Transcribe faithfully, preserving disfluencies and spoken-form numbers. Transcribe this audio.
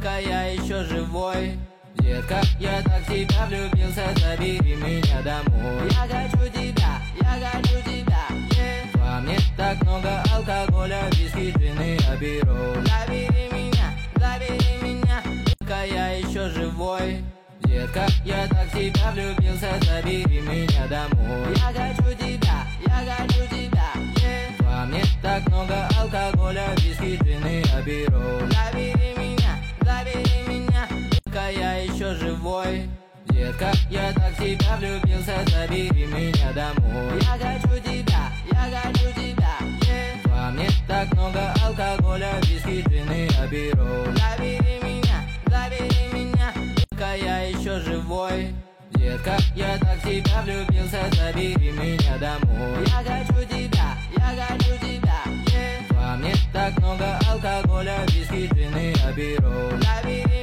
Пока я еще живой, детка, я так в тебя влюбился, забери меня домой. Я хочу тебя, я хочу тебя, yeah. Во мне так много алкоголя, виски, джины, оберу. Забери меня, забери меня. Пока я еще живой, детка, я так в тебя влюбился, забери меня домой. Я хочу тебя, я хочу тебя, yeah. Во мне так много алкоголя, виски, джины, оберу. Забери меня, забери меня. Пока я еще живой, детка, я так в тебя влюбился, забери меня домой. Я хочу тебя, я хочу тебя, yeah. Во мне так много алкоголя, виски, джины, оберу. Забери меня, забери меня. Пока я еще живой, детка, я так в тебя влюбился, забери меня домой. Я хочу тебя, я хочу тебя, yeah. Во мне так много алкоголя, виски, джины, оберу. Забери